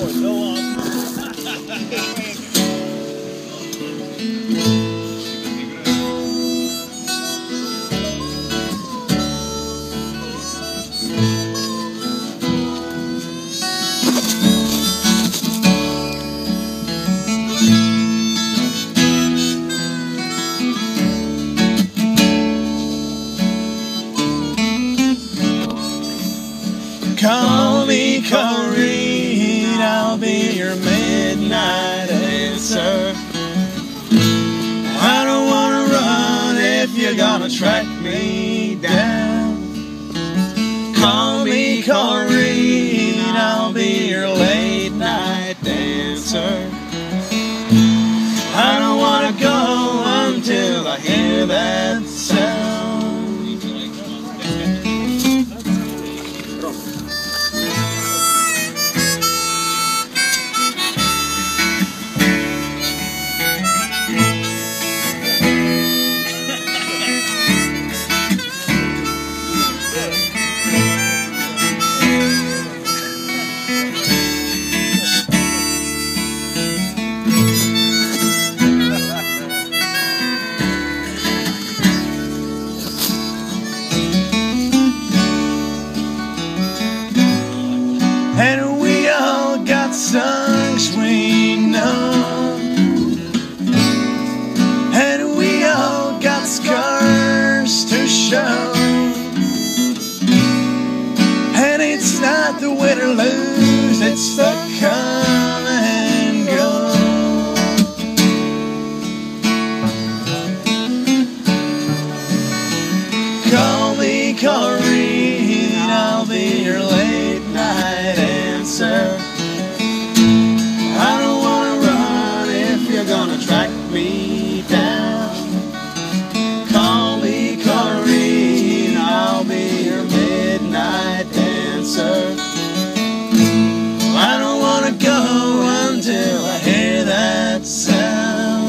Call me Corrine, I'll be your midnight answer. I don't wanna run if you're gonna track me down. Call me Corrine, I'll be your late night dancer. I don't wanna go until I hear that sound. And we all got songs we know, and we all got scars to show. And it's not the win or lose, it's the come and go. Call me Corrine, I'll be your late night answer. I don't wanna run if you're gonna track me down. Call me Corrine, I'll be your midnight dancer. I don't wanna go until I hear that sound.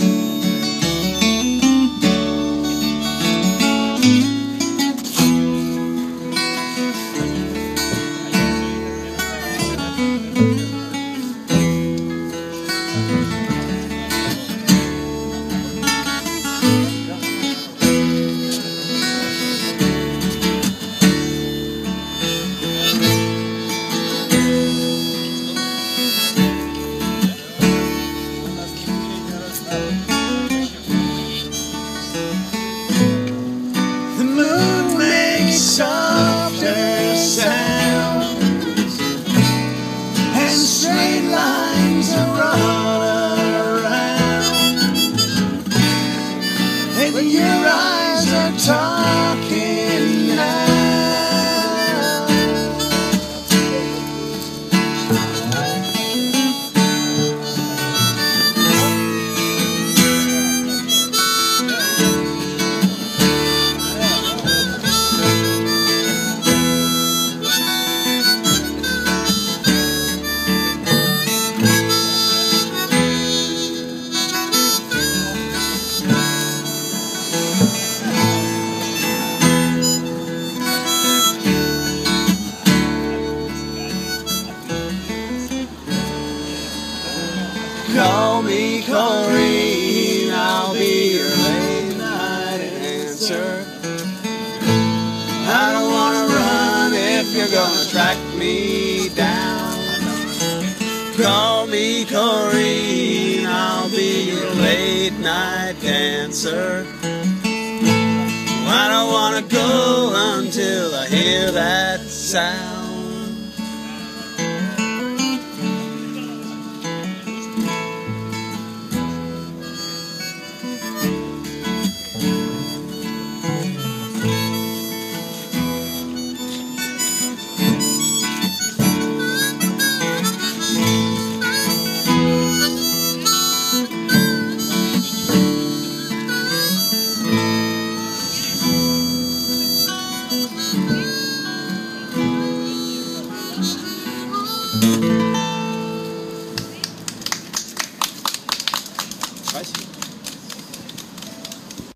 The moon makes softer sounds, and straight lines are run around, and your eyes are talking now. Call me Corrine, I'll be your late night answer. I don't wanna run if you're gonna track me down. Call me Corrine, I'll be your late night dancer. I don't wanna go until I hear that sound.